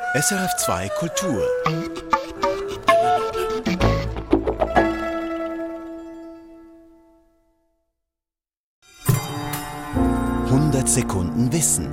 SRF2 Kultur. Sekunden Wissen.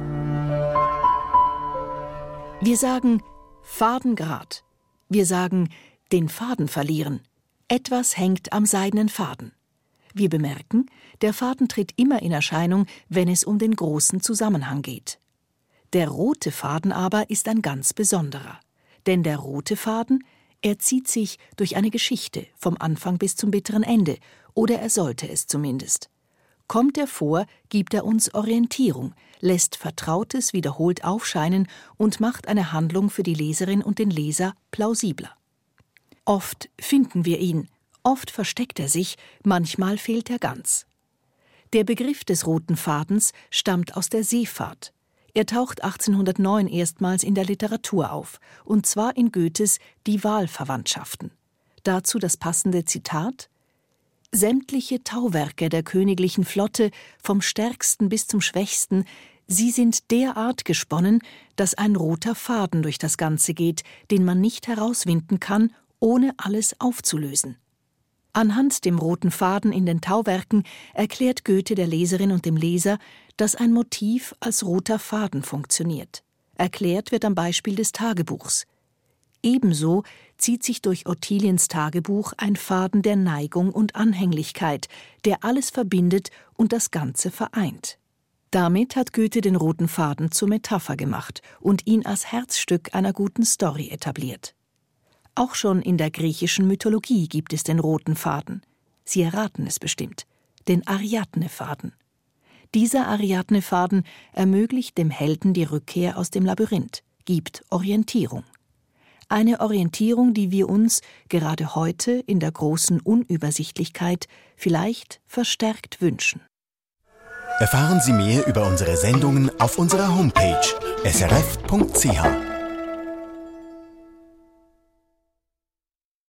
Wir sagen Fadengrad. Wir sagen den Faden verlieren. Etwas hängt am seidenen Faden. Wir bemerken, der Faden tritt immer in Erscheinung, wenn es um den großen Zusammenhang geht. Der rote Faden aber ist ein ganz besonderer. Denn der rote Faden, er zieht sich durch eine Geschichte, vom Anfang bis zum bitteren Ende, oder er sollte es zumindest. Kommt er vor, gibt er uns Orientierung, lässt Vertrautes wiederholt aufscheinen und macht eine Handlung für die Leserin und den Leser plausibler. Oft finden wir ihn, oft versteckt er sich, manchmal fehlt er ganz. Der Begriff des roten Fadens stammt aus der Seefahrt. Er taucht 1809 erstmals in der Literatur auf, und zwar in Goethes Die Wahlverwandtschaften. Dazu das passende Zitat: »Sämtliche Tauwerke der königlichen Flotte, vom stärksten bis zum schwächsten, sie sind derart gesponnen, dass ein roter Faden durch das Ganze geht, den man nicht herauswinden kann, ohne alles aufzulösen.« Anhand dem roten Faden in den Tauwerken erklärt Goethe der Leserin und dem Leser, dass ein Motiv als roter Faden funktioniert. Erklärt wird am Beispiel des Tagebuchs. Ebenso zieht sich durch Ottiliens Tagebuch ein Faden der Neigung und Anhänglichkeit, der alles verbindet und das Ganze vereint. Damit hat Goethe den roten Faden zur Metapher gemacht und ihn als Herzstück einer guten Story etabliert. Auch schon in der griechischen Mythologie gibt es den roten Faden. Sie erraten es bestimmt, den Ariadne-Faden. Dieser Ariadne-Faden ermöglicht dem Helden die Rückkehr aus dem Labyrinth, gibt Orientierung. Eine Orientierung, die wir uns gerade heute in der großen Unübersichtlichkeit vielleicht verstärkt wünschen. Erfahren Sie mehr über unsere Sendungen auf unserer Homepage srf.ch.